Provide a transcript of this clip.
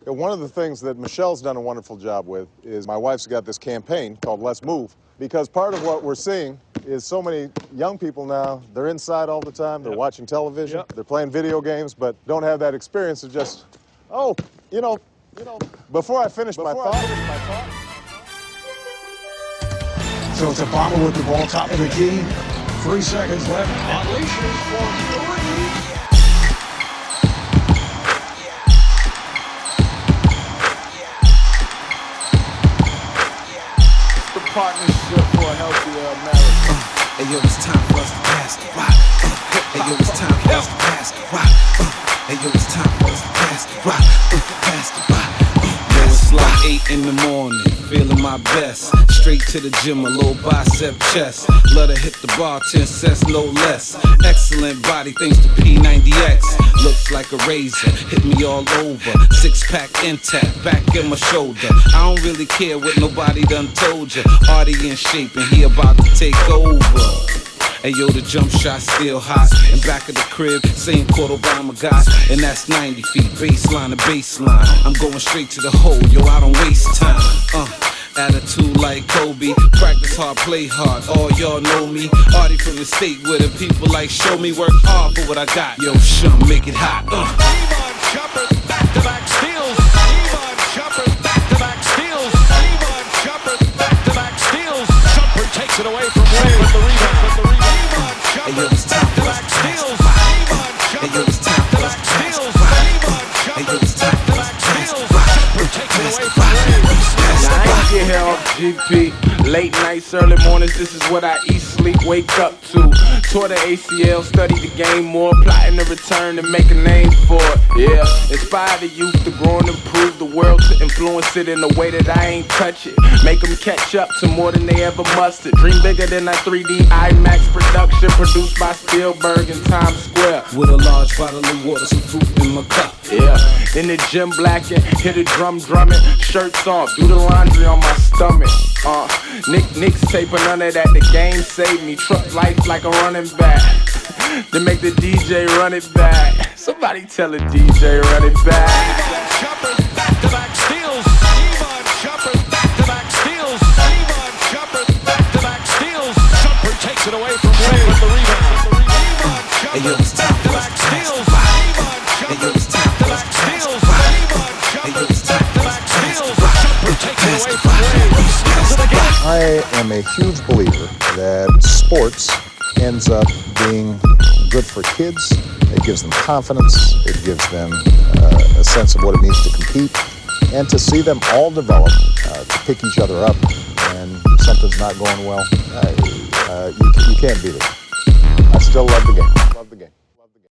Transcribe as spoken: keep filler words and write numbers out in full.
One of the things that Michelle's done a wonderful job with is my wife's got this campaign called Let's Move, because part of what we're seeing is so many young people now, they're inside all the time, they're yep. watching television, yep. they're playing video games, but don't have that experience of just, oh, you know, you know. Before I finish, Before my, I thought, finish my thought. So it's Obama with the ball, top of the key, three seconds left. Unleashes for three. Partnership for a healthier America. Uh, hey yo, it's time for us to pass the rock. Uh, hey yo, it's time for us to pass the rock. Uh, hey yo, it's time for us to pass the rock. Uh, pass the rock. Uh, yo, it's like eight in the morning, feeling my best. Straight to the gym, a little bicep chest. Let her hit the bar, ten cents, no less. Excellent body, thanks to P ninety X. Looks like a razor, hit me all over. Six pack intact, back in my shoulder. I don't really care what nobody done told you. Artie in shape and he about to take over. Hey yo, the jump shot still hot. In back of the crib, same court Obama got. And that's ninety feet, baseline to baseline. I'm going straight to the hole, yo, I don't waste time. Uh. Attitude like Kobe, practice hard, play hard, all y'all know me. Artie from the state where the people like show me, work hard for what I got. Yo, Shum, make it hot. Uh. Iman Shumpert, back-to-back steals. Iman Shumpert, back-to-back steals. Iman Shumpert, back-to-back steals. Shumpert takes it away from Wade with the rebound. With the rebound. Iman Shumpert, back-to-back steals. Iman Shumpert, back-to-back steals. Iman Shumpert, back-to-back steals. Shumpert takes it away from Wade. Get here off G P, late nights, early mornings, this is what I eat, sleep, wake up to. Tore the A C L, study the game more, plotting to return and make a name for it. Yeah, inspire the youth to grow and improve the world, to influence it in a way that I ain't touch it. Make them catch up to more than they ever mustered. Dream bigger than a three D IMAX production produced by Spielberg in Times Square. With a large bottle of water, some fruit in my cup. Yeah, in the gym blacking, hit a drum drumming, shirts off, do the laundry on my stomach. Uh, Nick Nick's taping none of that, the game saved me. Truck life like a running back. Then make the D J run it back. Somebody tell the D J run it back. Iman Shumpert, back-to-back steals. Iman Shumpert, back-to-back steals. Iman Shumpert, back-to-back steals. Shumpert takes it away from Wade with the rebound. Iman Shumpert, back-to-back steals. Iman Shumpert, back-to-back steals. Iman Shumpert, back-to-back steals. Shumpert takes it away from Wade. I am a huge believer that sports ends up being good for kids. It gives them confidence. It gives them uh, a sense of what it means to compete. And to see them all develop, uh, to pick each other up, and something's not going well, uh, uh, you, you can't beat it. I still love the game. Love